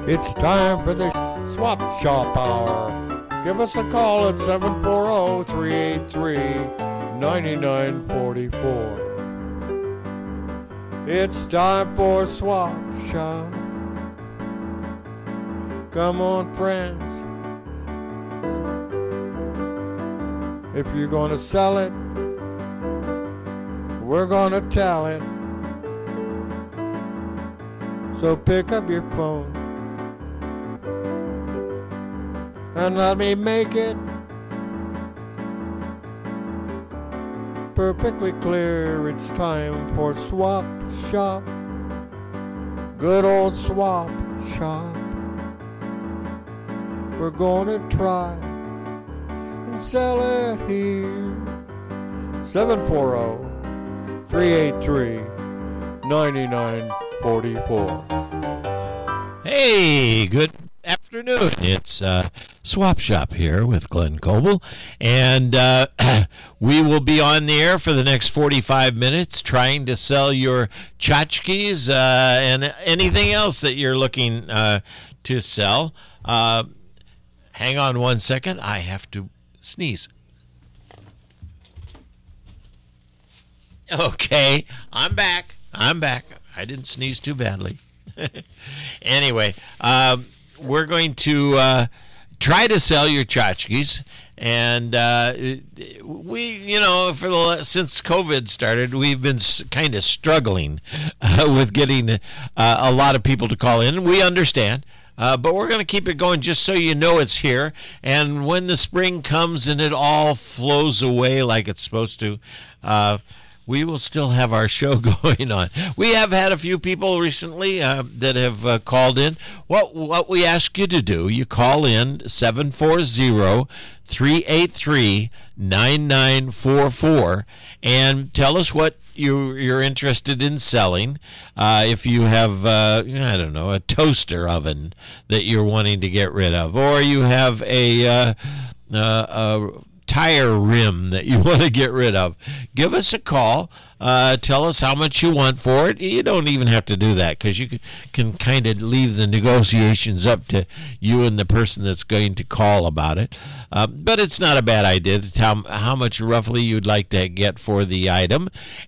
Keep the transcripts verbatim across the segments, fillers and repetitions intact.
It's time for the Swap Shop Hour. Give us a call at seven four zero, three eight three, nine nine four four. It's time for Swap Shop. Come on, friends. If you're gonna sell it, we're gonna tell it. So pick up your phone and let me make it perfectly clear. It's time for Swap Shop. Good old Swap Shop. We're gonna try and sell it here. seven four zero, three eight three, nine nine four four. Hey, good afternoon. It's uh, Swap Shop here with Glenn Coble, and uh, we will be on the air for the next forty-five minutes trying to sell your tchotchkes uh, and anything else that you're looking uh, to sell. Uh, hang on one second. I have to sneeze. Okay, I'm back. I'm back. I didn't sneeze too badly. Anyway, um, we're going to uh, try to sell your tchotchkes, and uh, we, you know, for the since COVID started, we've been kind of struggling uh, with getting uh, a lot of people to call in. We understand. Uh, but we're going to keep it going just so you know it's here. And when the spring comes and it all flows away like it's supposed to, uh, we will still have our show going on. We have had a few people recently uh, that have uh, called in. What what we ask you to do, you call in seven four zero, three eight three, nine nine four four and tell us what you, you're interested in selling. Uh, if you have, uh, I don't know, a toaster oven that you're wanting to get rid of, or you have a... Uh, uh, a tire rim that you want to get rid of, give us a call. Uh, tell us how much you want for it. You don't even have to do that because you can, can kind of leave the negotiations up to you and the person that's going to call about it. Uh, but it's not a bad idea to tell how much roughly you'd like to get for the item,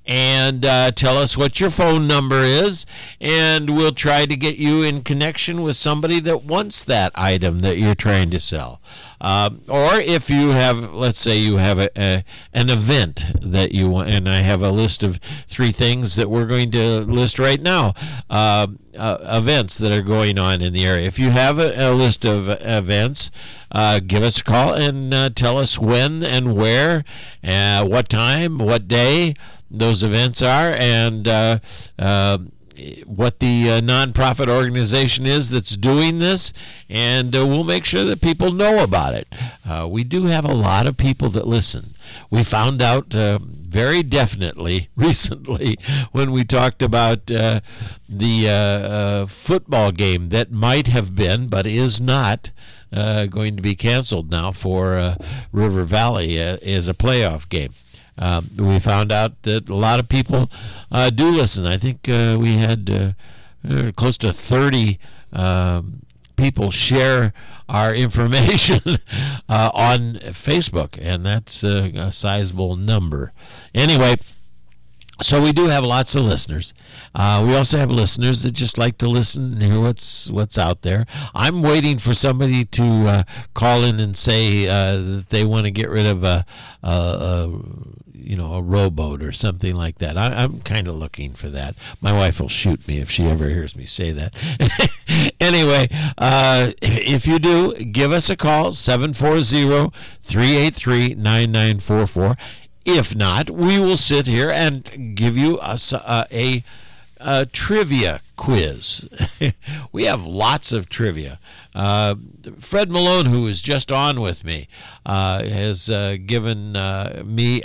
and uh, tell us what your phone number is, and we'll try to get you in connection with somebody that wants that item that you're trying to sell. Um, or if you have, let's say you have a, a an event that you want, and I have a list of three things that we're going to list right now, uh, uh, events that are going on in the area. If you have a, a list of events, uh, give us a call and uh, tell us when and where, uh, what time, what day those events are, and uh, uh, what the uh, nonprofit organization is that's doing this, and uh, we'll make sure that people know about it. Uh, we do have a lot of people that listen. We found out uh, very definitely recently when we talked about uh, the uh, uh, football game that might have been, but is not, uh, going to be canceled now for uh, River Valley uh, as a playoff game. Um, we found out that a lot of people uh, do listen. I think uh, we had uh, close to thirty um, people share our information uh, on Facebook, and that's uh, a sizable number. Anyway, so we do have lots of listeners. Uh, we also have listeners that just like to listen and hear what's what's out there. I'm waiting for somebody to uh, call in and say uh, that they want to get rid of a, a, a you know, a rowboat or something like that. I, I'm kind of looking for that. My wife will shoot me if she ever hears me say that. Anyway, uh, if you do, give us a call, seven four zero, three eight three, nine nine four four. If not, we will sit here and give you a, a, a, a trivia quiz. We have lots of trivia. Uh, Fred Malone, who is just on with me, uh, has uh, given uh, me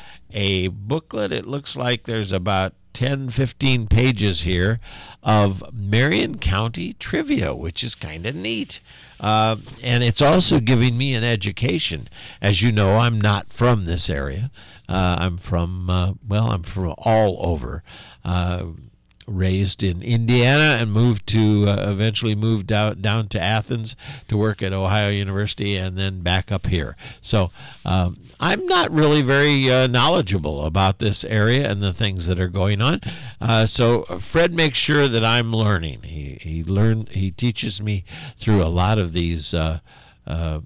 a booklet. It looks like there's about ten, fifteen pages here of Marion County trivia, which is kind of neat. Uh, and it's also giving me an education. As you know, I'm not from this area. Uh, I'm from, uh, well, I'm from all over. Uh, raised in Indiana and moved to uh, eventually moved down down to Athens to work at Ohio University and then back up here. So um, I'm not really very uh, knowledgeable about this area and the things that are going on. Uh, so Fred makes sure that I'm learning. He he learn he teaches me through a lot of these Uh, uh,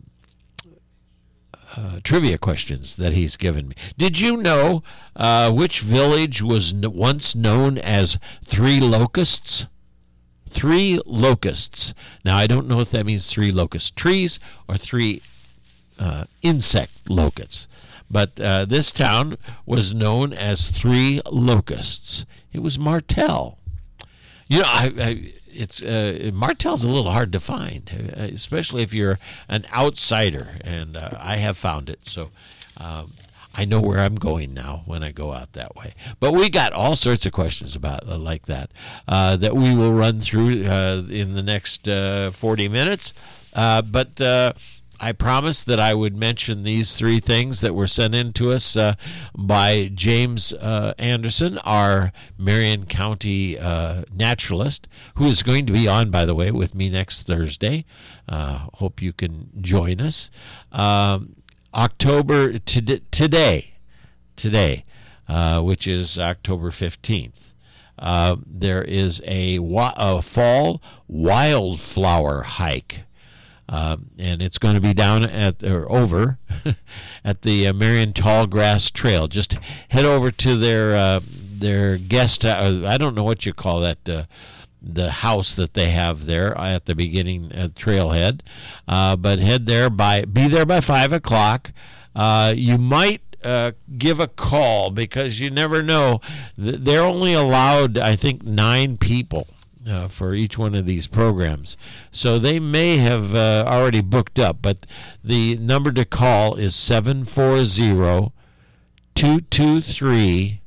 Uh, trivia questions that he's given me. Did you know uh, which village was n- once known as Three Locusts? Three Locusts. Now, I don't know if that means three locust trees or three uh, insect locusts, but uh, this town was known as Three Locusts. It was Martell. You know, I, I it's uh, Martell's a little hard to find, especially if you're an outsider, and uh, I have found it. So um, I know where I'm going now when I go out that way. But we got all sorts of questions about uh, like that uh, that we will run through uh, in the next uh, forty minutes. Uh, but uh, I promised that I would mention these three things that were sent in to us uh, by James uh, Anderson, our Marion County uh, naturalist, who is going to be on, by the way, with me next Thursday. Uh, hope you can join us. Um, October to- today, today, uh, which is October fifteenth. Uh, there is a, wa- a fall wildflower hike. Uh, and it's going to be down at or over at the uh, Marion Tallgrass Trail. Just head over to their uh, their guest. Uh, I don't know what you call that. Uh, the house that they have there at the beginning uh, trailhead, uh, but head there by be there by five o'clock. Uh, you might uh, give a call because you never know. They're only allowed, I think, nine people. Uh, for each one of these programs. So they may have uh, already booked up, but the number to call is seven four zero, two two three,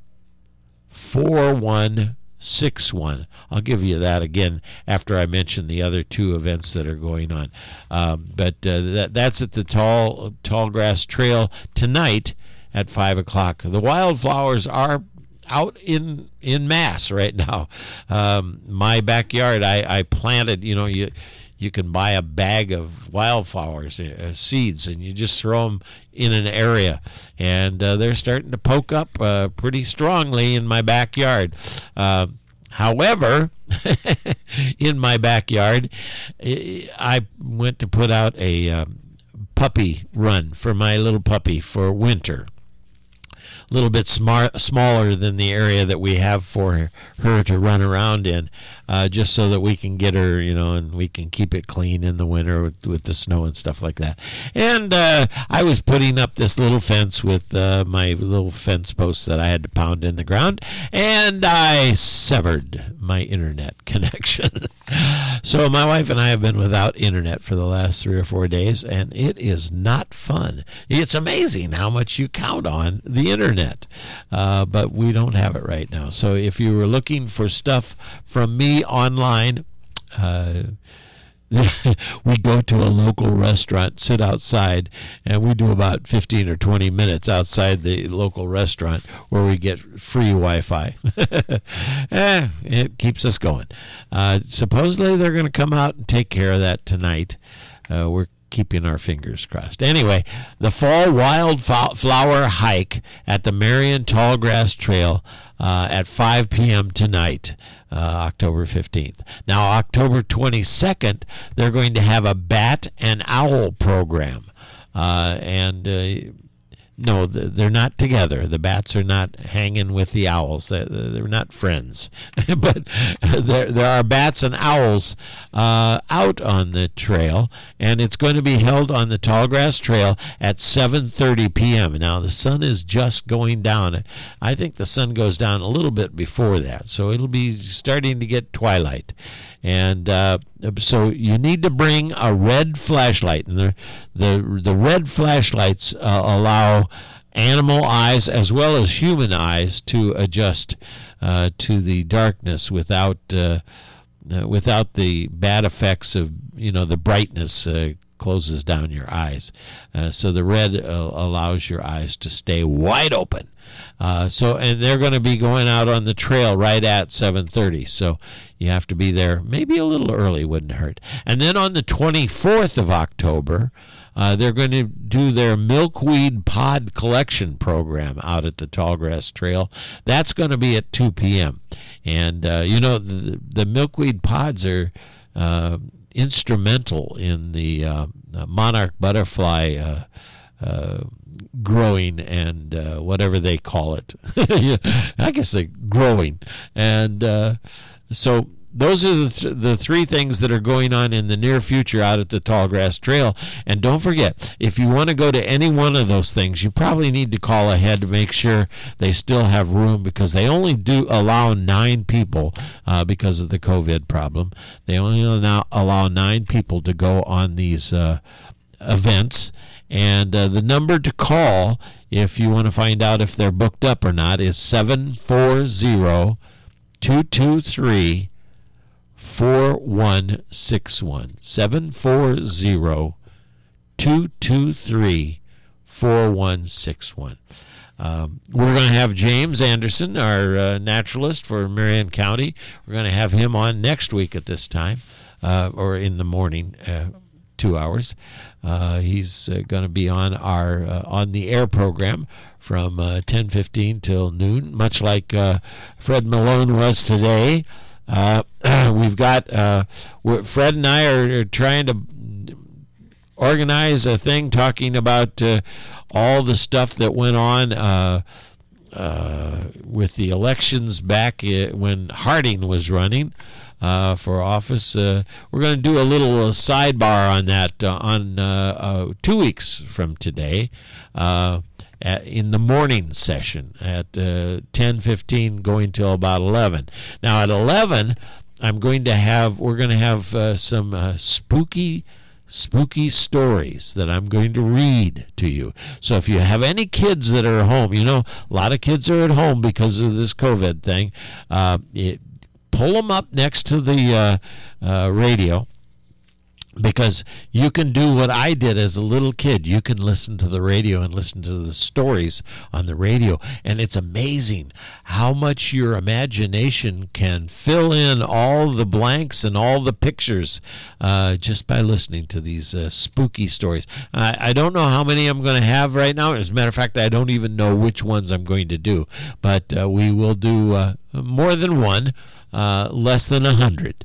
four one six one. I'll give you that again after I mention the other two events that are going on. Um, but uh, that, that's at the Tall Tallgrass Trail tonight at five o'clock. The wildflowers are out in in mass right now. Um, my backyard, I, I planted, you know, you you can buy a bag of wildflowers, uh, seeds, and you just throw them in an area. And uh, they're starting to poke up uh, pretty strongly in my backyard. Uh, however, in my backyard, I went to put out a um, puppy run for my little puppy for winter. A little bit smart, smaller than the area that we have for her to run around in, uh, just so that we can get her, you know, and we can keep it clean in the winter with, with the snow and stuff like that. And uh, I was putting up this little fence with uh, my little fence posts that I had to pound in the ground, and I severed my internet connection. So my wife and I have been without internet for the last three or four days, and it is not fun. It's amazing how much you count on the internet, uh, but we don't have it right now. So if you were looking for stuff from me online, uh, we go to a local restaurant, sit outside, and we do about fifteen or twenty minutes outside the local restaurant where we get free Wi-Fi. eh, it keeps us going. Uh, supposedly they're going to come out and take care of that tonight. Uh, we're keeping our fingers crossed. Anyway, the fall wildflower hike at the Marion Tallgrass Trail uh, at five p.m. tonight, uh, October fifteenth. Now, October twenty-second, they're going to have a bat and owl program. Uh, and uh, no, they're not together. The bats are not hanging with the owls. They're not friends. But there, there are bats and owls uh, out on the trail, and it's going to be held on the Tallgrass Trail at seven thirty p.m. Now, the sun is just going down. I think the sun goes down a little bit before that, so it'll be starting to get twilight. And uh, so you need to bring a red flashlight, and the the the red flashlights uh, allow animal eyes as well as human eyes to adjust uh, to the darkness without uh, uh, without the bad effects of, you know, the brightness uh, closes down your eyes. Uh, so the red uh, allows your eyes to stay wide open. Uh, so, and they're going to be going out on the trail right at seven thirty. So you have to be there maybe a little early, wouldn't hurt. And then on the twenty-fourth of October, uh, they're going to do their milkweed pod collection program out at the Tallgrass Trail. That's going to be at two p.m. And, uh, you know, the, the milkweed pods are uh, instrumental in the uh, monarch butterfly uh, uh, growing and uh, whatever they call it. I guess they're growing. And uh, so those are the, th- the three things that are going on in the near future out at the Tallgrass Trail. And don't forget, if you want to go to any one of those things, you probably need to call ahead to make sure they still have room, because they only do allow nine people uh, because of the COVID problem. They only allow, allow nine people to go on these uh, events. And uh, the number to call if you want to find out if they're booked up or not is seven four zero, two two three, four one six one. seven four zero, two two three, four one six one. Um, we're going to have James Anderson, our uh, naturalist for Marion County. We're going to have him on next week at this time, uh, or in the morning, uh, two hours. Uh, he's uh, going to be on our uh, on the air program from uh, ten fifteen till noon, much like uh, Fred Malone was today. Uh, we've got uh, Fred and I are, are trying to organize a thing talking about uh, all the stuff that went on uh, uh, with the elections back when Harding was running uh, for office. Uh, we're going to do a little uh, sidebar on that uh, on uh, uh, two weeks from today. Uh, At, in the morning session at uh, ten fifteen going till about eleven. Now at eleven, I'm going to have, we're going to have uh, some uh, spooky, spooky stories that I'm going to read to you. So if you have any kids that are at home, you know, a lot of kids are at home because of this COVID thing, uh, it, pull them up next to the uh, uh, radio. Because you can do what I did as a little kid. You can listen to the radio and listen to the stories on the radio. And it's amazing how much your imagination can fill in all the blanks and all the pictures uh, just by listening to these uh, spooky stories. I, I don't know how many I'm going to have right now. As a matter of fact, I don't even know which ones I'm going to do. But uh, we will do uh, more than one. Uh, less than a hundred.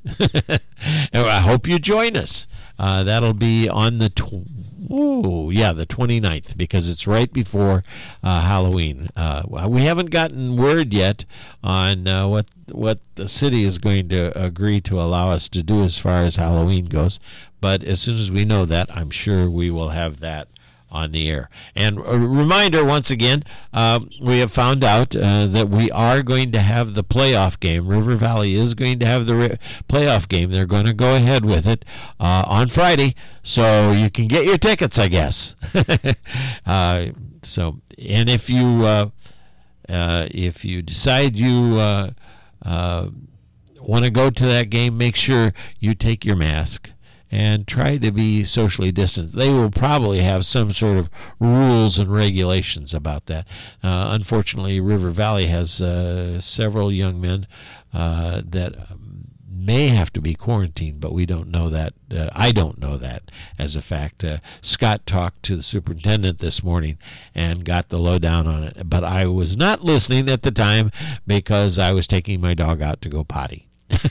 I hope you join us. Uh, that'll be on the tw- ooh, yeah the twenty-ninth, because it's right before uh, Halloween. Uh, we haven't gotten word yet on uh, what what the city is going to agree to allow us to do as far as Halloween goes. But as soon as we know that, I'm sure we will have that on the air. And a reminder, once again, uh, we have found out uh, that we are going to have the playoff game. River Valley is going to have the re- playoff game. They're going to go ahead with it uh, on Friday, so you can get your tickets, I guess. uh, so, and if you uh, uh, if you decide you uh, uh, want to go to that game, make sure you take your mask and try to be socially distanced. They will probably have some sort of rules and regulations about that. Uh, unfortunately, River Valley has uh, several young men uh, that may have to be quarantined, but we don't know that. Uh, I don't know that as a fact. Uh, Scott talked to the superintendent this morning and got the lowdown on it, but I was not listening at the time because I was taking my dog out to go potty.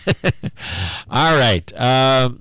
All right. Um,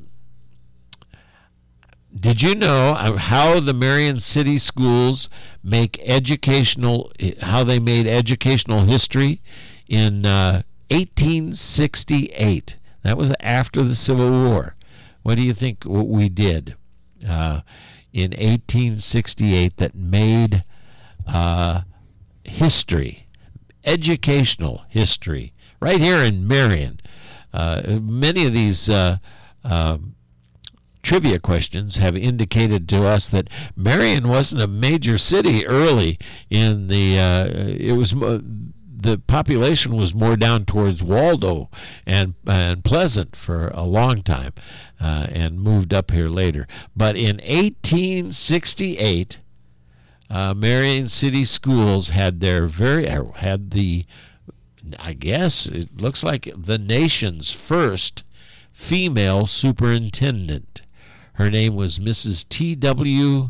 Did you know how the Marion City Schools make educational, how they made educational history in uh, eighteen sixty-eight? That was after the Civil War. What do you think we did uh, in eighteen sixty-eight that made uh, history, educational history, right here in Marion? Uh, many of these uh, um, trivia questions have indicated to us that Marion wasn't a major city early in the uh, it was the population was more down towards Waldo and and Pleasant for a long time, uh, and moved up here later. But in eighteen sixty-eight, uh, Marion City Schools had their very had the, I guess it looks like the nation's first female superintendent. Her name was Missus T W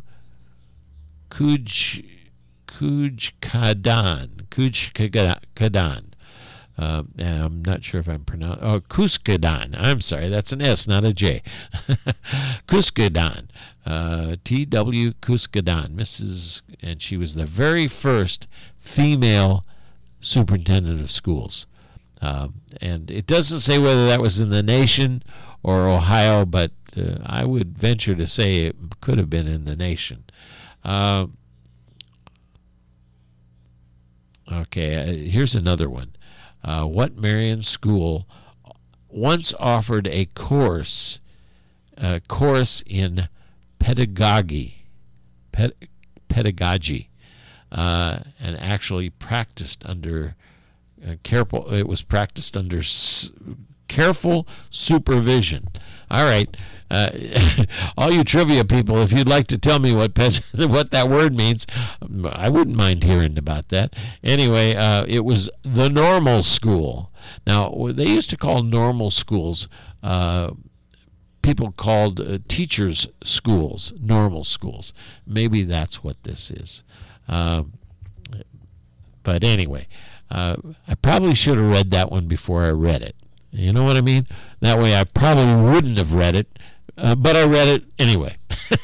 Kuj Kujkadan. Kujkadan. Uh, I'm not sure if I'm pronouncing. Oh, Kuskadan. I'm sorry, that's an S, not a J. Kuskadan. Uh, T W Kuskadan. Missus And she was the very first female superintendent of schools. Uh, and it doesn't say whether that was in the nation or Ohio, but uh, I would venture to say it could have been in the nation. Uh, okay, uh, here's another one. Uh, what Marion School once offered a course, a course in pedagogy, ped, pedagogy, uh, and actually practiced under uh, careful. It was practiced under s- careful supervision. All right. Uh, all you trivia people, if you'd like to tell me what ped- what that word means, I wouldn't mind hearing about that. Anyway, uh, it was the normal school. Now, they used to call normal schools, uh, people called uh, teachers' schools, normal schools. Maybe that's what this is. Uh, but anyway, uh, I probably should have read that one before I read it. You know what I mean? That way I probably wouldn't have read it. Uh, but I read it anyway.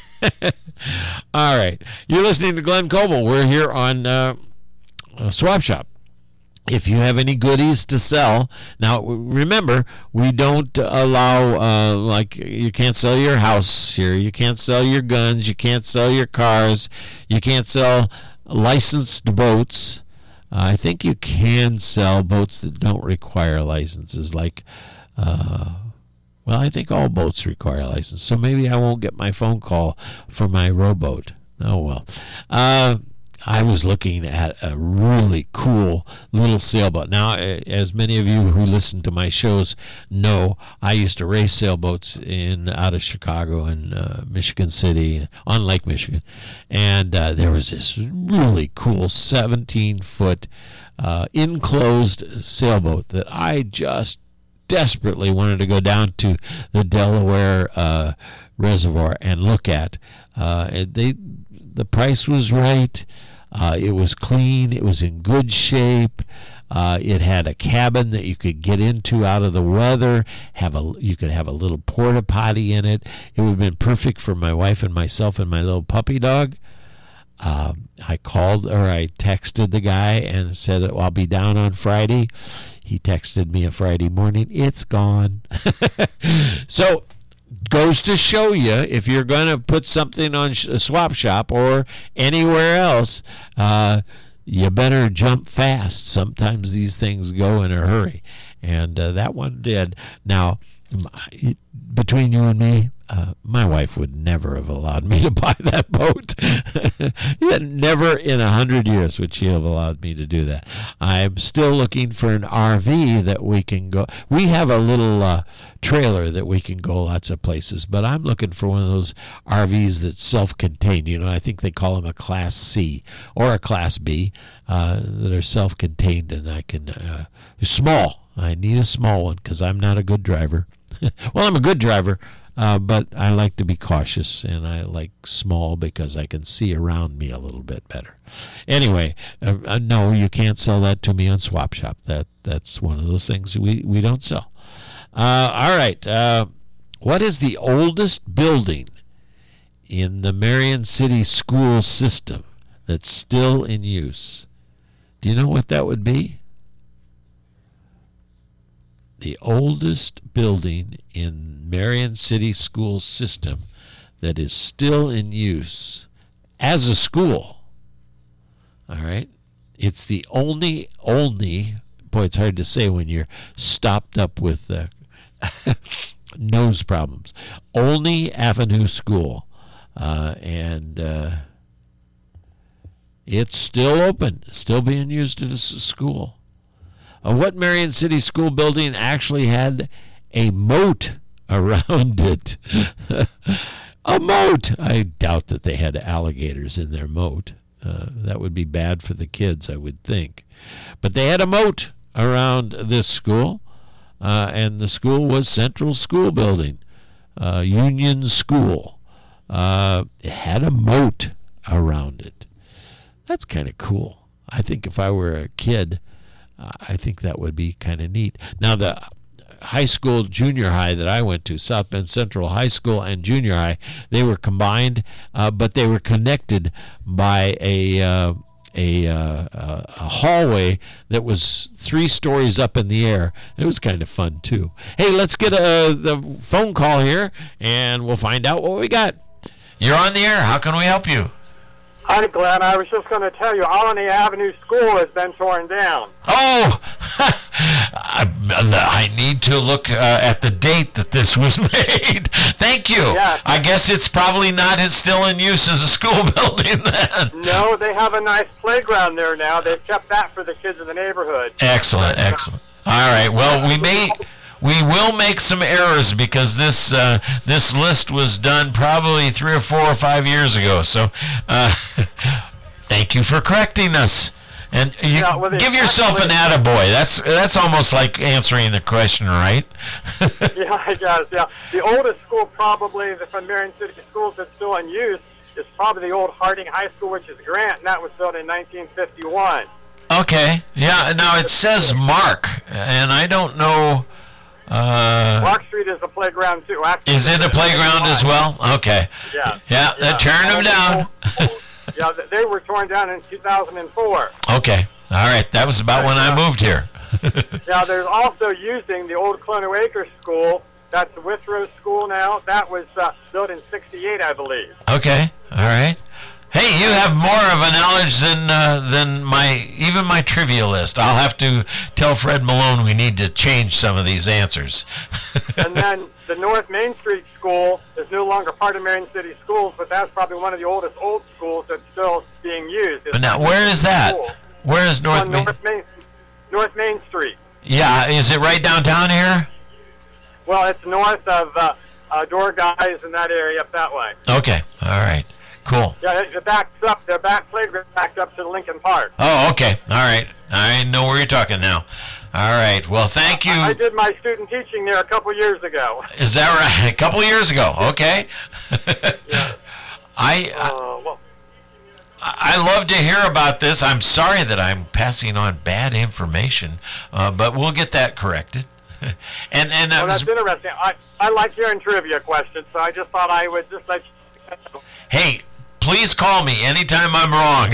All right. You're listening to Glenn Coble. We're here on uh, Swap Shop. If you have any goodies to sell, now remember, we don't allow, uh, like, you can't sell your house here. You can't sell your guns. You can't sell your cars. You can't sell licensed boats. Uh, I think you can sell boats that don't require licenses, like... Uh, Well, I think all boats require a license, so maybe I won't get my phone call for my rowboat. Oh, well. Uh, I was looking at a really cool little sailboat. Now, as many of you who listen to my shows know, I used to race sailboats in out of Chicago and uh, Michigan City, on Lake Michigan. And uh, there was this really cool seventeen-foot uh, enclosed sailboat that I just desperately wanted to go down to the Delaware uh, Reservoir and look at. Uh, and they, the price was right. Uh, it was clean. It was in good shape. Uh, it had a cabin that you could get into out of the weather. Have a you could have a little porta potty in it. It would have been perfect for my wife and myself and my little puppy dog. Uh, I called or I texted the guy and said, well, I'll be down on Friday. He texted me a Friday morning. It's gone. So, goes to show you, if you're going to put something on a Swap Shop or anywhere else, uh, you better jump fast. Sometimes these things go in a hurry. And uh, that one did. Now, between you and me, uh, my wife would never have allowed me to buy that boat. Never in a hundred years would she have allowed me to do that. I'm still looking for an R V that we can go. We have a little uh, trailer that we can go lots of places, but I'm looking for one of those R Vs that's self-contained. You know, I think they call them a Class C or a Class B uh, that are self-contained, and I can uh, small. I need a small one because I'm not a good driver. Well, I'm a good driver, uh, but I like to be cautious, and I like small because I can see around me a little bit better. Anyway, uh, uh, no, you can't sell that to me on Swap Shop. That that's one of those things we, we don't sell. Uh, all right. Uh, what is the oldest building in the Marion City school system that's still in use? Do you know what that would be? The oldest building in Marion City school system that is still in use as a school. All right? It's the only, only, boy, it's hard to say when you're stopped up with uh, nose problems. Olney Avenue School. Uh, and uh, it's still open, still being used as a school. Uh, what Marion City School building actually had a moat around it? A moat! I doubt that they had alligators in their moat. Uh, that would be bad for the kids, I would think. But they had a moat around this school, uh, and the school was Central School Building, uh, Union School. Uh, it had a moat around it. That's kind of cool. I think if I were a kid, uh, I think that would be kind of neat. Now, the high school, junior high that I went to, South Bend Central High School and junior high, they were combined, uh, but they were connected by a uh, a, uh, a hallway that was three stories up in the air. It was kind of fun too. Hey, let's get a the phone call here, and we'll find out what we got. You're on the air. How can we help you? Hi, Glenn. I was just going to tell you, Alany Avenue School has been torn down. Oh, I, I need to look uh, at the date that this was made. Thank you. Yes. I guess it's probably not as still in use as a school building then. No, they have a nice playground there now. They've kept that for the kids in the neighborhood. Excellent, excellent. All right. Well, we may... We will make some errors because this uh, this list was done probably three or four or five years ago. So, uh, thank you for correcting us. And you Yeah, well, give yourself an attaboy. That's that's almost like answering the question, right? Yeah, I guess. Yeah, the oldest school probably from Marion City Schools that's still in use is probably the old Harding High School, which is Grant, and that was built in nineteen fifty-one. Okay. Yeah. Now it says Mark, and I don't know. Uh, Mark Street is a playground too. Actually, is it a playground as well? Okay. Yeah. Yeah. yeah. Turn them down. Yeah, they were torn down in two thousand four. Okay. All right. That was about when I moved here. Now, there's also using the old Clono Acre School. That's Withrow School now. That was uh, built in sixty-eight, I believe. Okay. All right. Hey, you have more of a knowledge than uh, than my even my trivia list. I'll have to tell Fred Malone we need to change some of these answers. And then the North Main Street School is no longer part of Marion City Schools, but that's probably one of the oldest old schools that's still being used. It's Now, where is that? School. Where is North On Main? North Main, North Main Street. Yeah, is it right downtown here? Well, it's north of uh, uh, Door Guys in that area up that way. Okay. All right. Cool. Yeah, it, it backs up. Their back playground backed up to Lincoln Park. Oh, okay. All right. I know where you're talking now. All right. Well, thank you. I, I did my student teaching there a couple years ago. Is that right? A couple of years ago. Okay. Yeah. I, I Uh, well, I love to hear about this. I'm sorry that I'm passing on bad information, uh, but we'll get that corrected. and and that well, was, that's interesting. I, I like hearing trivia questions, so I just thought I would just let you know. hey, please call me anytime I'm wrong.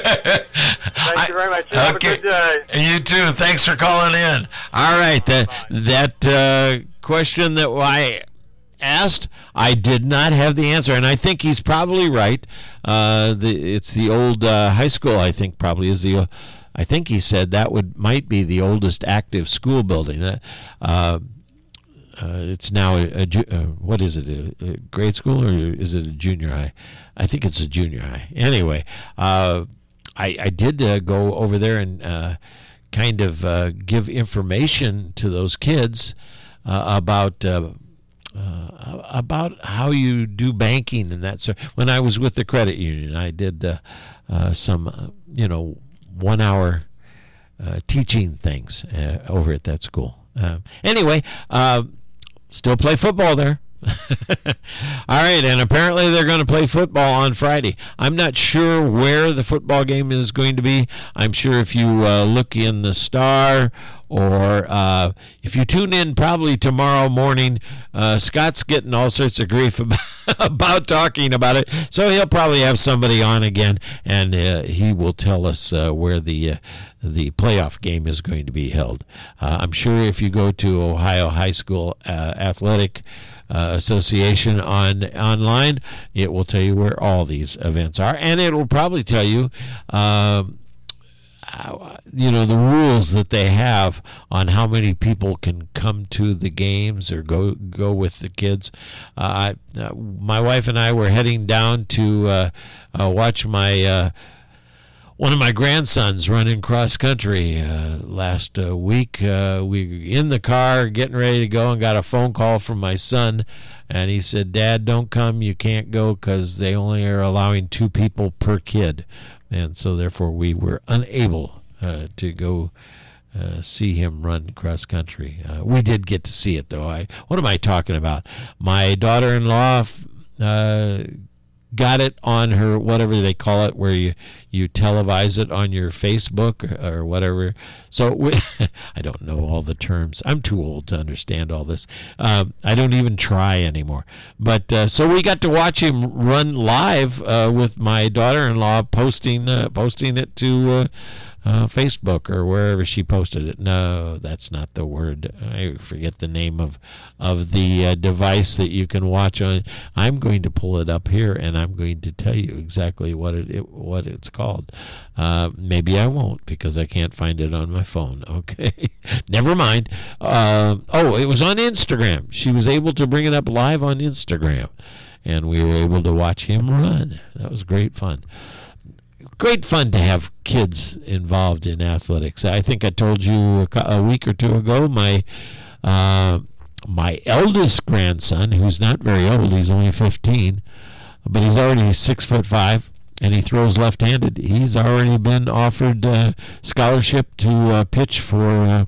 Thank you very much. You have Okay. a good day. You too. Thanks for calling in. All right. That, that uh, question that I asked, I did not have the answer, and I think he's probably right. Uh, the, it's the old uh, high school, I think, probably is the. Uh, I think he said that would might be the oldest active school building. That uh, uh, it's now a, a ju- uh, what is it? A, a grade school or is it a junior high? I think it's a junior high. Anyway, uh, I I did uh, go over there and uh, kind of uh, give information to those kids uh, about. Uh, Uh, about how you do banking and that sort. When I was with the credit union, I did uh, uh, some, uh, you know, one-hour uh, teaching things uh, over at that school. Uh, anyway, uh, still play football there. All right, and apparently they're going to play football on Friday. I'm not sure where the football game is going to be. I'm sure if you uh, look in the Star or uh, if you tune in probably tomorrow morning, uh, Scott's getting all sorts of grief about, about talking about it. So he'll probably have somebody on again, and uh, he will tell us uh, where the uh, the playoff game is going to be held. Uh, I'm sure if you go to Ohio High School uh, Athletic Uh, Association on online, it will tell you where all these events are, and it will probably tell you, um, how, you know, the rules that they have on how many people can come to the games or go go with the kids. Uh, I, uh, my wife and I were heading down to uh, uh, watch my. Uh, one of my grandsons running cross country uh, last uh, week. Uh, we in the car getting ready to go and got a phone call from my son, and he said, "Dad, don't come. You can't go because they only are allowing two people per kid," and so therefore we were unable uh, to go uh, see him run cross country. Uh, we did get to see it though. I what am I talking about? My daughter-in-law. Uh, got it on her, whatever they call it, where you, you televise it on your Facebook or, or whatever. So we, I don't know all the terms. I'm too old to understand all this. Um, I don't even try anymore. But uh, so we got to watch him run live uh, with my daughter-in-law posting uh, posting it to uh, uh, Facebook or wherever she posted it. No, that's not the word. I forget the name of of the uh, device that you can watch on. I'm going to pull it up here, and I'm going to tell you exactly what it, it what it's called. Uh, maybe I won't because I can't find it on my phone. Okay, never mind. Uh, oh, it was on Instagram. She was able to bring it up live on Instagram, and we were able to watch him run. That was great fun. Great fun to have kids involved in athletics. I think I told you a, a week or two ago, my uh, my eldest grandson, who's not very old, he's only fifteen, but he's already six foot five, and he throws left-handed. He's already been offered uh, scholarship to uh, pitch for uh,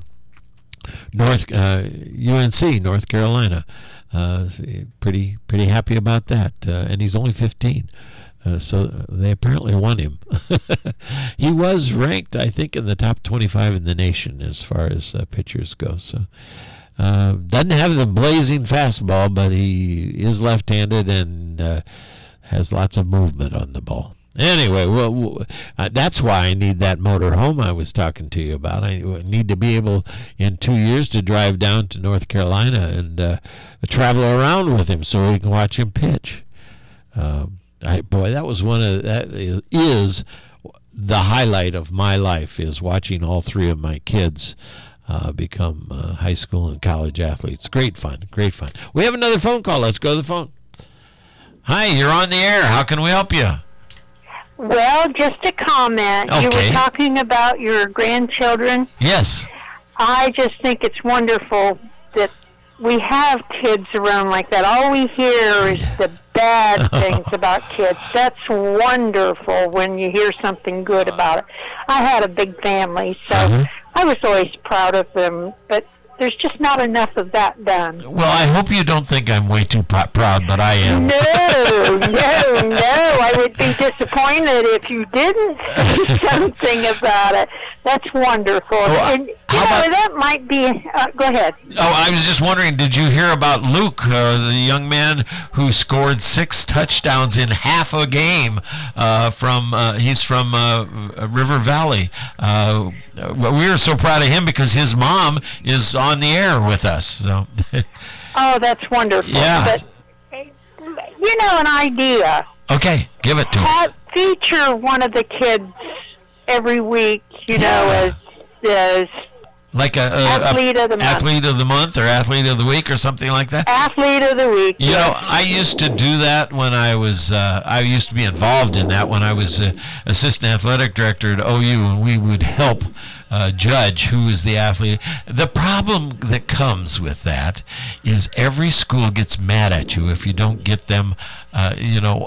North uh, U N C, North Carolina. Uh, pretty pretty happy about that, uh, and he's only fifteen. Uh, so they apparently want him. He was ranked, I think, in the top twenty-five in the nation as far as uh, pitchers go. So uh, doesn't have the blazing fastball, but he is left-handed and uh, has lots of movement on the ball. Anyway, well, uh, that's why I need that motor home I was talking to you about. I need to be able in two years to drive down to North Carolina and uh, travel around with him so we can watch him pitch. Um, I, boy, that was one of that is the highlight of my life, is watching all three of my kids uh, become uh, high school and college athletes. Great fun, great fun. We have another phone call. Let's go to the phone. Hi, you're on the air. How can we help you? Well, just a comment. Okay. You were talking about your grandchildren. Yes. I just think it's wonderful that we have kids around like that. All we hear is the bad things about kids. That's wonderful when you hear something good about it. I had a big family, so Uh-huh. I was always proud of them, but there's just not enough of that done. Well, I hope you don't think I'm way too p- proud, but I am. No, no, no. I would be disappointed if you didn't say something about it. That's wonderful. Oh, and, you how know, about- that might be... Uh, go ahead. Oh, I was just wondering, did you hear about Luke, uh, the young man who scored six touchdowns in half a game uh, from, uh, he's from uh, River Valley. Uh, we were so proud of him because his mom is on the air with us. So. Oh, that's wonderful. Yeah. But, you know, an idea. Okay, give it to us. Have, feature one of the kids every week, you know, as... as Like a, a, Athlete a of the month. athlete of the month or athlete of the week or something like that. athlete of the week. You yes. know, I used to do that when I was, uh, I used to be involved in that when I was uh, assistant athletic director at O U, and we would help uh, judge who is the athlete. The problem that comes with that is every school gets mad at you if you don't get them, uh, you know,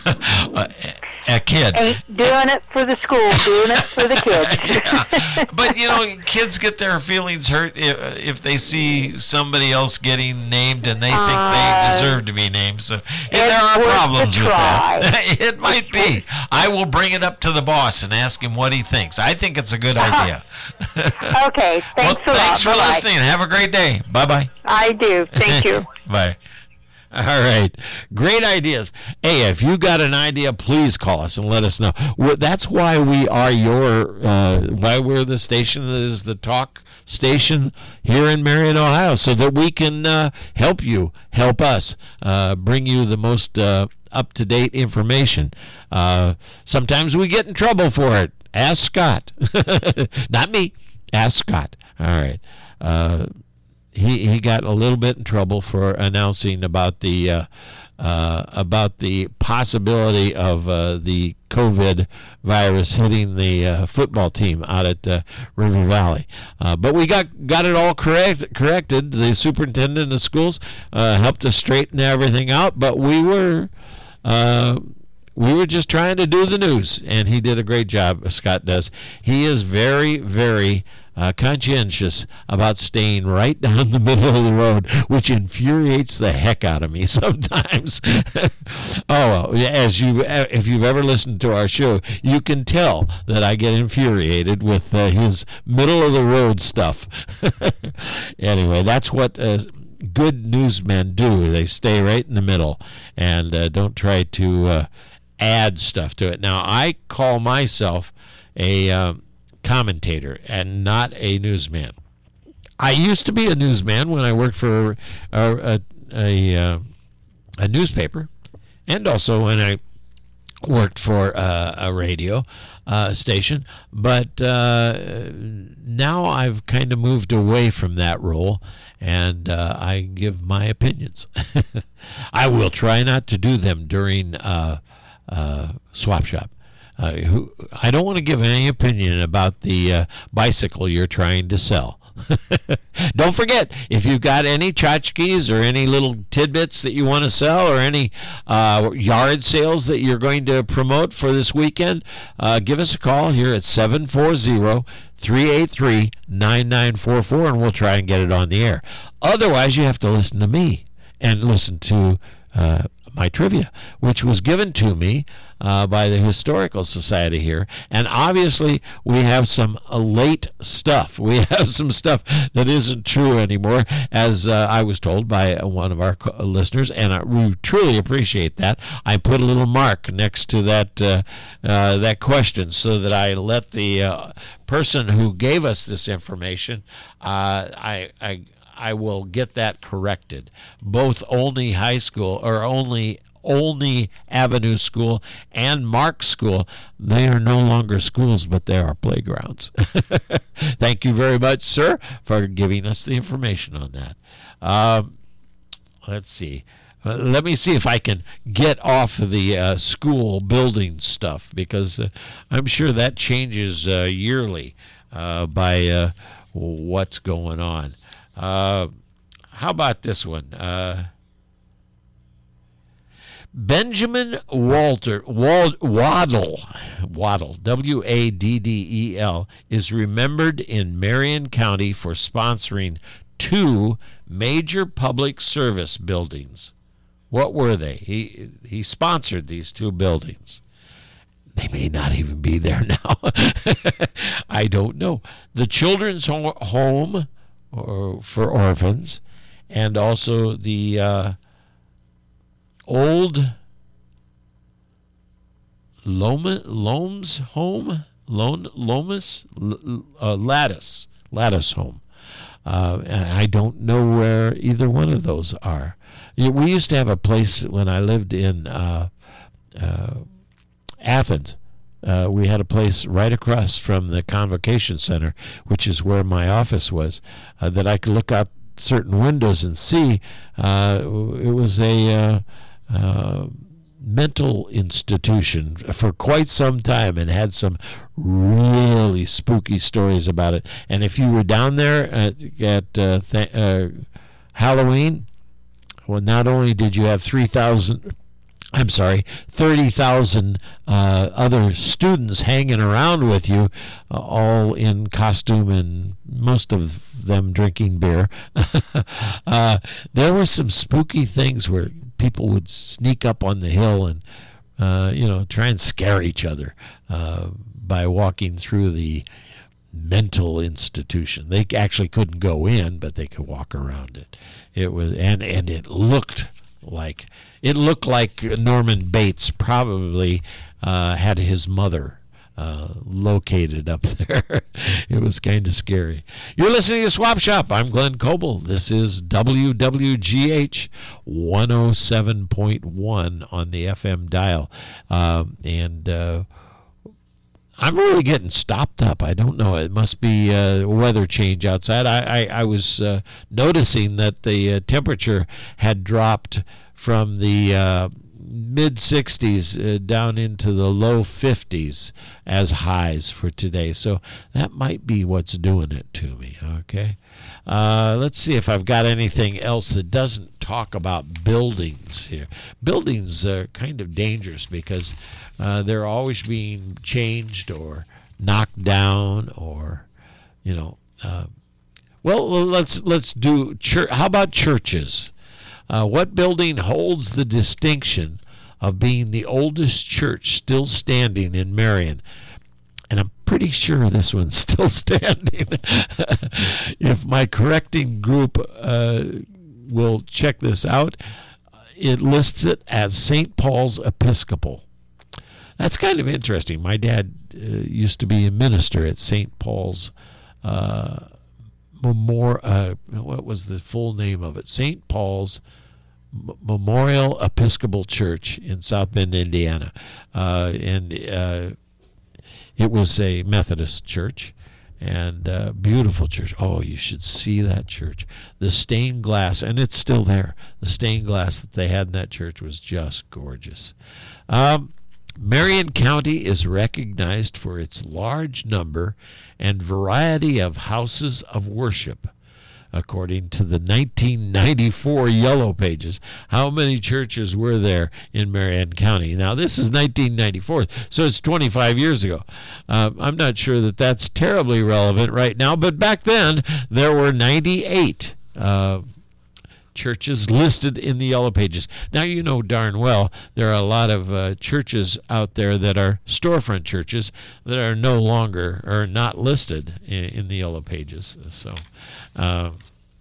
a kid. Ain't doing it for the school, doing it for the kids. Yeah. But, you know, kids get their feelings hurt if, if they see somebody else getting named and they think Uh, they deserve to be named. So and there are worth the problems with that. try. It might be. I will bring it up to the boss and ask him what he thinks. I think it's a good idea. Okay, thanks Well, a lot. thanks for Bye-bye. listening. Have a great day. Bye-bye. I do. Thank you. Bye. All right. Great ideas. Hey, if you got an idea, please call us and let us know. Well, that's why we are your, uh, why we're the station that is the talk station here in Marion, Ohio, so that we can uh, help you, help us, uh, bring you the most uh, up-to-date information. Uh, sometimes we get in trouble for it. Ask Scott. Not me. Ask Scott. All right. Uh, He he got a little bit in trouble for announcing about the uh, uh, about the possibility of uh, the COVID virus hitting the uh, football team out at uh, River Valley. Uh, but we got, got it all correct, corrected. The superintendent of schools uh, helped us straighten everything out, but we were uh, we were just trying to do the news, and he did a great job, Scott does. He is very, very uh, conscientious about staying right down the middle of the road, which infuriates the heck out of me sometimes. Oh, well, as you, if you've ever listened to our show, you can tell that I get infuriated with uh, his middle of the road stuff. Anyway, that's what uh, good newsmen do. They stay right in the middle and uh, don't try to uh, add stuff to it. Now, I call myself a um, commentator and not a newsman. I used to be a newsman when I worked for a, a, a, uh, a newspaper, and also when I worked for uh, a radio uh, station, but uh, now I've kind of moved away from that role, and uh, I give my opinions. I will try not to do them during uh, uh, Swap Shop. Uh, who, I don't want to give any opinion about the uh, bicycle you're trying to sell. Don't forget, if you've got any tchotchkes or any little tidbits that you want to sell, or any uh, yard sales that you're going to promote for this weekend, uh, give us a call here at seven four zero, three eight three, nine nine four four, and we'll try and get it on the air. Otherwise, you have to listen to me and listen to uh, my trivia, which was given to me uh, by the Historical Society here. And obviously, we have some uh, late stuff. We have some stuff that isn't true anymore, as uh, I was told by one of our co- listeners, and I, we truly appreciate that. I put a little mark next to that uh, uh, that question so that I let the uh, person who gave us this information, uh, I, I I will get that corrected. Both Olney High School, or Olney, Olney Avenue School, and Mark School, they are no longer schools, but they are playgrounds. Thank you very much, sir, for giving us the information on that. Um, let's see. Uh, let me see if I can get off of the uh, school building stuff, because uh, I'm sure that changes uh, yearly uh, by uh, what's going on. Uh, how about this one? Uh, Benjamin Walter Wald, Waddell, Waddell, W A D D E L, is remembered in Marion County for sponsoring two major public service buildings. What were they? He he sponsored these two buildings. They may not even be there now. I don't know. The Children's Home or for orphans, and also the uh, old Loma, Loams home, Lom, Lomas, uh, Lattice, Lattice home. Uh, and I don't know where either one of those are. We used to have a place when I lived in uh, uh, Athens. Uh, we had a place right across from the Convocation Center, which is where my office was, uh, that I could look out certain windows and see. Uh, it was a uh, uh, mental institution for quite some time, and had some really spooky stories about it. And if you were down there at, at uh, th- uh, Halloween, well, not only did you have three thousand... I'm sorry, thirty thousand uh, other students hanging around with you, uh, all in costume, and most of them drinking beer. uh, there were some spooky things where people would sneak up on the hill and, uh, you know, try and scare each other uh, by walking through the mental institution. They actually couldn't go in, but they could walk around it. It was, and, and it looked like... It looked like Norman Bates probably uh, had his mother uh, located up there. It was kind of scary. You're listening to Swap Shop. I'm Glenn Coble. This is W W G H one oh seven point one on the F M dial. Um, and uh, I'm really getting stopped up. I don't know. It must be uh, weather change outside. I, I, I was uh, noticing that the uh, temperature had dropped from the uh, mid sixties uh, down into the low fifties as highs for today. So that might be what's doing it to me, okay? Uh, let's see if I've got anything else that doesn't talk about buildings here. Buildings are kind of dangerous because uh, they're always being changed or knocked down or, you know. Uh, well, let's let's do church. How about churches? Uh, what building holds the distinction of being the oldest church still standing in Marion? And I'm pretty sure this one's still standing. If my correcting group uh, will check this out, it lists it as Saint Paul's Episcopal. That's kind of interesting. My dad uh, used to be a minister at Saint Paul's uh, Memorial. Uh, what was the full name of it? Saint Paul's M- Memorial Episcopal Church in South Bend, Indiana, uh, and uh, it was a Methodist church, and uh, beautiful church. Oh, you should see that church. The stained glass, and it's still there. The stained glass that they had in that church was just gorgeous. Um, Marion County is recognized for its large number and variety of houses of worship. According to the nineteen ninety-four Yellow Pages, how many churches were there in Marion County? Now, this is nineteen ninety-four, so it's twenty-five years ago. Uh, I'm not sure that that's terribly relevant right now, but back then there were ninety-eight uh, churches listed in the Yellow Pages. Now, you know darn well there are a lot of uh, churches out there that are storefront churches that are no longer or not listed in, in the Yellow Pages. So, uh,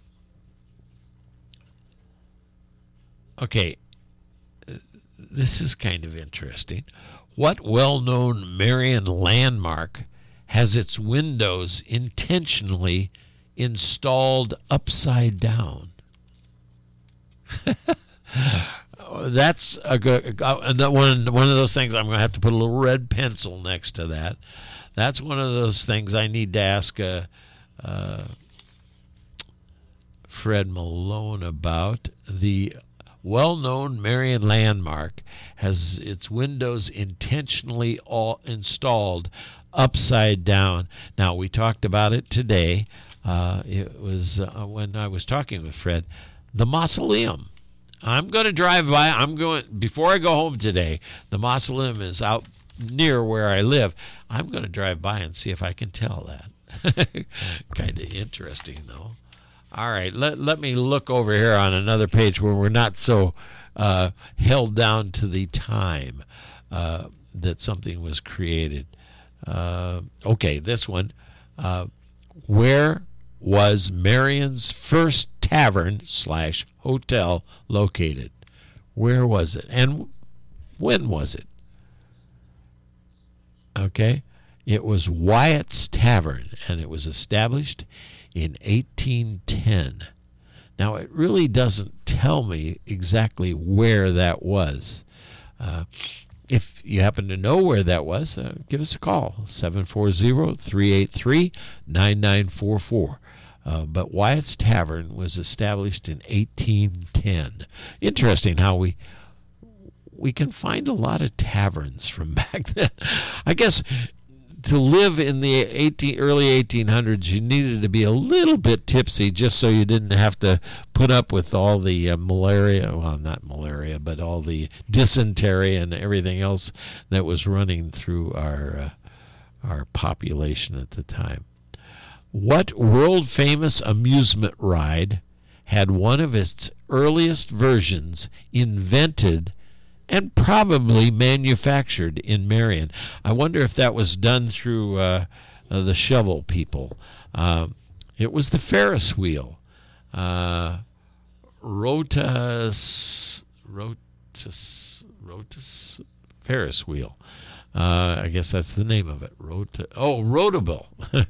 okay, this is kind of interesting. What well-known Marion landmark has its windows intentionally installed upside down? That's a good one. One of those things I'm going to have to put a little red pencil next to that. That's one of those things I need to ask uh, uh, Fred Malone about. The well-known Marion landmark has its windows intentionally all installed upside down. Now, we talked about it today. Uh, it was uh, when I was talking with Fred. The mausoleum. I'm going to drive by. I'm going before I go home today. The mausoleum is out near where I live. I'm going to drive by and see if I can tell that. Kind of interesting, though. All right, let let me look over here on another page where we're not so uh, held down to the time uh, that something was created. Uh, okay, this one. Uh, where was Marion's first tavern slash hotel located? Where was it? And when was it? Okay. It was Wyatt's Tavern, and it was established in eighteen ten. Now, it really doesn't tell me exactly where that was. Uh, if you happen to know where that was, uh, give us a call, seven four zero, three eight three, nine nine four four. Uh, but Wyatt's Tavern was established in eighteen ten. Interesting how we we can find a lot of taverns from back then. I guess to live in the eighteen, early eighteen hundreds, you needed to be a little bit tipsy just so you didn't have to put up with all the uh, malaria, well, not malaria, but all the dysentery and everything else that was running through our uh, our population at the time. What world-famous amusement ride had one of its earliest versions invented and probably manufactured in Marion? I wonder if that was done through uh, uh, the shovel people. Uh, it was the Ferris wheel. Uh, Rotus, Rotus, Rotus Ferris wheel. Uh, I guess that's the name of it. Rota, oh, Rotable.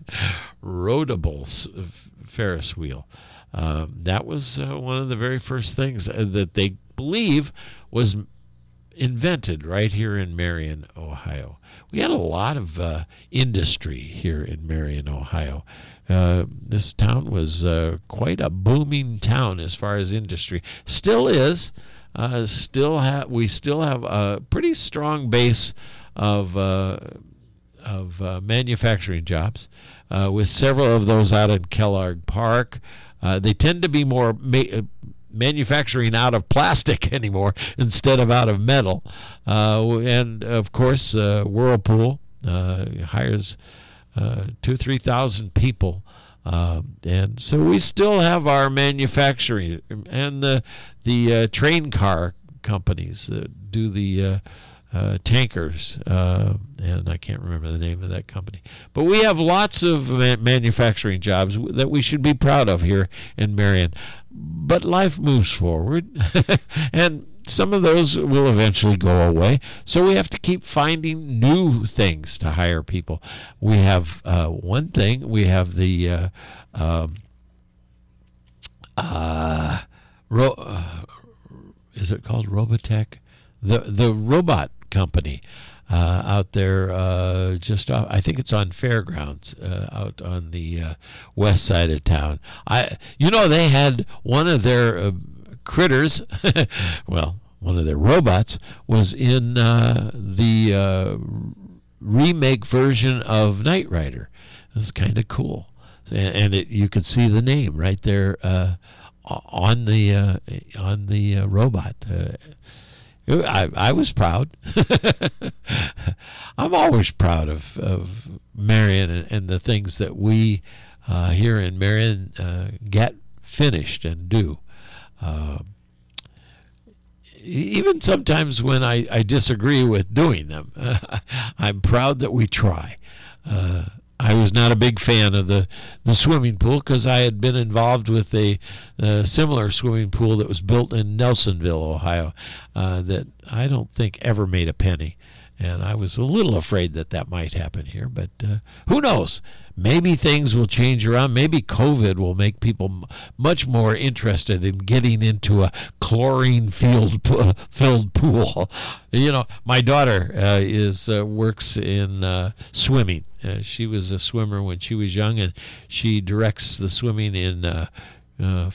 Rotable Ferris wheel. Um, that was uh, one of the very first things that they believe was invented right here in Marion, Ohio. We had a lot of uh, industry here in Marion, Ohio. Uh, this town was uh, quite a booming town as far as industry. Still is. uh, still have we still have a pretty strong base of uh, of uh, manufacturing jobs, uh, with several of those out in Kellogg Park. Uh, they tend to be more ma- manufacturing out of plastic anymore instead of out of metal. Uh, and of course, uh, Whirlpool uh, hires uh, two, three thousand people. Uh, and so we still have our manufacturing and the the uh, train car companies that do the uh, uh, tankers, uh, and I can't remember the name of that company. But we have lots of ma- manufacturing jobs that we should be proud of here in Marion. But life moves forward, and some of those will eventually go away. So we have to keep finding new things to hire people. We have uh, one thing. We have the uh, um, uh, ro- uh, is it called Robotech? The the robot company uh, out there, uh, just off, I think it's on Fairgrounds, uh, out on the uh, west side of town. I, you know, they had one of their uh, critters, well, one of their robots was in uh, the uh, remake version of Knight Rider. It was kind of cool, and, and it, you could see the name right there uh, on the uh, on the uh, robot. Uh, I, I was proud. I'm always proud of, of Marion and, and the things that we uh, here in Marion uh, get finished and do. Uh, even sometimes when I, I disagree with doing them, uh, I'm proud that we try. Uh, I was not a big fan of the, the swimming pool because I had been involved with a, a similar swimming pool that was built in Nelsonville, Ohio, uh, that I don't think ever made a penny. And I was a little afraid that that might happen here, but uh, who knows? Maybe things will change around. Maybe COVID will make people m- much more interested in getting into a chlorine-filled uh, filled pool. You know, my daughter uh, is uh, works in uh, swimming. Uh, she was a swimmer when she was young, and she directs the swimming in uh, uh,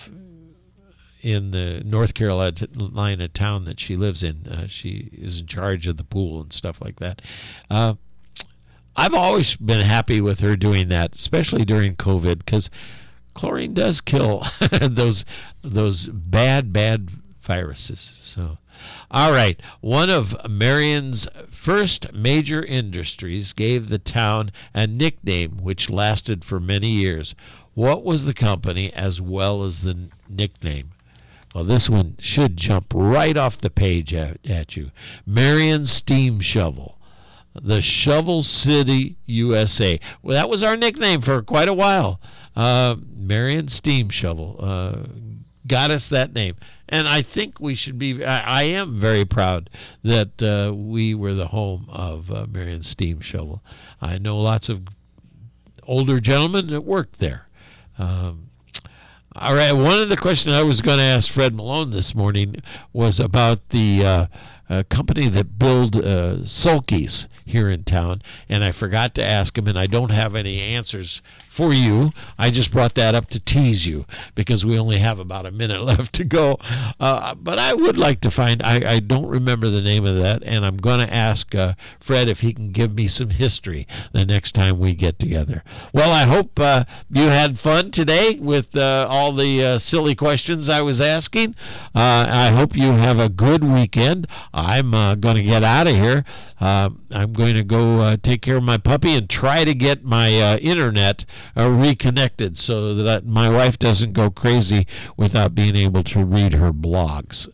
in the North Carolina town that she lives in. Uh, she is in charge of the pool and stuff like that. Uh, I've always been happy with her doing that, especially during COVID, because chlorine does kill those those bad, bad viruses. So, all right. One of Marion's first major industries gave the town a nickname which lasted for many years. What was the company as well as the nickname? Well, this one should jump right off the page at, at you. Marion Steam Shovel. The Shovel City, U S A. Well, that was our nickname for quite a while. Uh, Marion Steam Shovel uh, got us that name. And I think we should be, I, I am very proud that uh, we were the home of uh, Marion Steam Shovel. I know lots of older gentlemen that worked there. Um, all right, one of the questions I was going to ask Fred Malone this morning was about the uh, uh, company that build uh, sulkies here in town, and I forgot to ask him, and I don't have any answers for you. I just brought that up to tease you because we only have about a minute left to go. Uh, but I would like to find, I, I don't remember the name of that, and I'm going to ask uh, Fred if he can give me some history the next time we get together. Well, I hope uh, you had fun today with uh, all the uh, silly questions I was asking. Uh, I hope you have a good weekend. I'm uh, going to get out of here. Uh, I'm going to go uh, take care of my puppy and try to get my uh, internet uh, reconnected so that my wife doesn't go crazy without being able to read her blogs.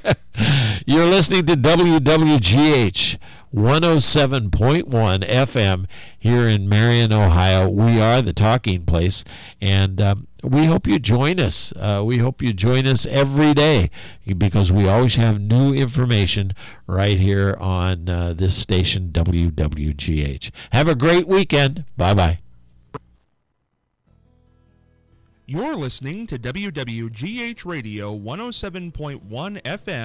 You're listening to W W G H one oh seven point one F M here in Marion, Ohio. We are the talking place, and um, we hope you join us. Uh, we hope you join us every day because we always have new information right here on uh, this station, W W G H. Have a great weekend. Bye-bye. You're listening to W W G H Radio one oh seven point one F M.